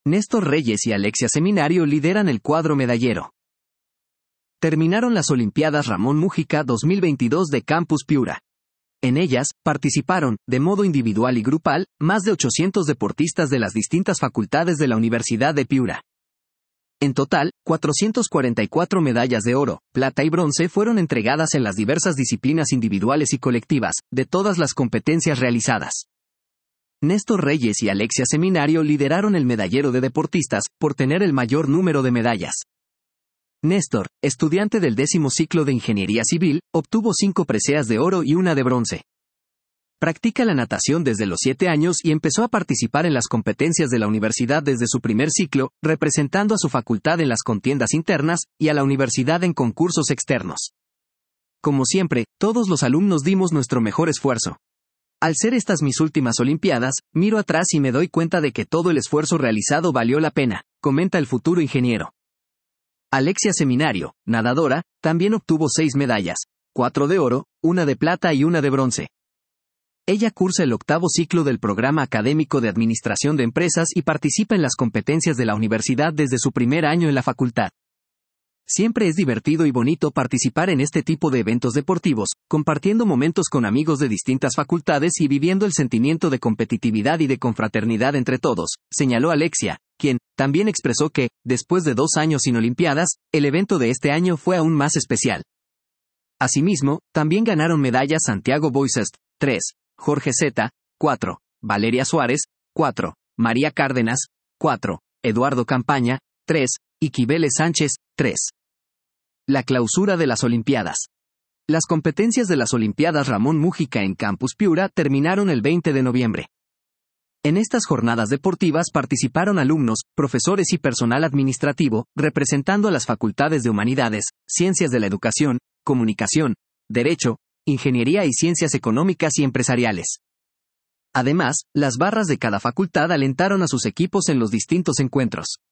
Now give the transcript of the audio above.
Néstor Reyes y Alexia Seminario lideran el cuadro medallero. Terminaron las Olimpiadas Ramón Múgica 2022 de Campus Piura. En ellas, participaron, de modo individual y grupal, más de 800 deportistas de las distintas facultades de la Universidad de Piura. En total, 444 medallas de oro, plata y bronce fueron entregadas en las diversas disciplinas individuales y colectivas, de todas las competencias realizadas. Néstor Reyes y Alexia Seminario lideraron el medallero de deportistas, por tener el mayor número de medallas. Néstor, estudiante del 10º ciclo de Ingeniería Civil, obtuvo 5 preseas de oro y una de bronce. Practica la natación desde los 7 años y empezó a participar en las competencias de la universidad desde su primer ciclo, representando a su facultad en las contiendas internas, y a la universidad en concursos externos. Como siempre, todos los alumnos dimos nuestro mejor esfuerzo. Al ser estas mis últimas Olimpiadas, miro atrás y me doy cuenta de que todo el esfuerzo realizado valió la pena, comenta el futuro ingeniero. Alexia Seminario, nadadora, también obtuvo 6 medallas, 4 de oro, una de plata y una de bronce. Ella cursa el 8º ciclo del programa académico de Administración de Empresas y participa en las competencias de la universidad desde su primer año en la facultad. Siempre es divertido y bonito participar en este tipo de eventos deportivos, compartiendo momentos con amigos de distintas facultades y viviendo el sentimiento de competitividad y de confraternidad entre todos, señaló Alexia, quien también expresó que, después de 2 años sin Olimpiadas, el evento de este año fue aún más especial. Asimismo, también ganaron medallas Santiago Boisest, 3, Jorge Zeta, 4, Valeria Suárez, 4, María Cárdenas, 4, Eduardo Campaña, 3, y Quibele Sánchez, 3. La clausura de las Olimpiadas. Las competencias de las Olimpiadas Ramón Múgica en Campus Piura terminaron el 20 de noviembre. En estas jornadas deportivas participaron alumnos, profesores y personal administrativo, representando a las facultades de Humanidades, Ciencias de la Educación, Comunicación, Derecho, Ingeniería y Ciencias Económicas y Empresariales. Además, las barras de cada facultad alentaron a sus equipos en los distintos encuentros.